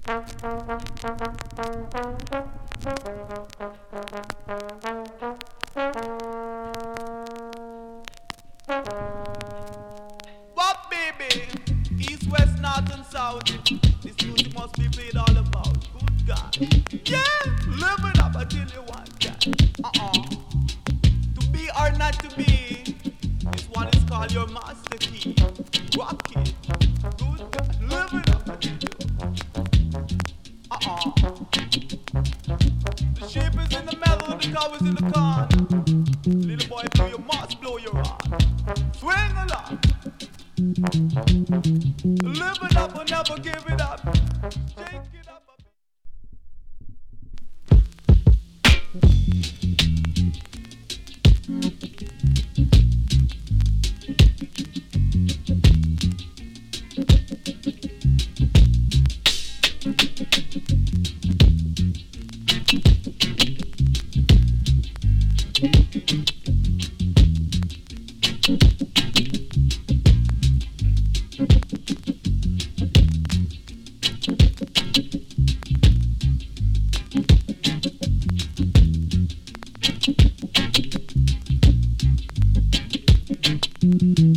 What baby? East, west, north and south. This music must be played all about. Good God. Yeah, live it up, I tell you one guy. To be or not to be, this one is called your master key. Rock it. Good God. Live it up, I tell you. The shape is in the mellow, the cow is in the corner. Little boy, you must blow your arm. Swing along. Live it up or never give it up. Shake it up. Mm-hmm.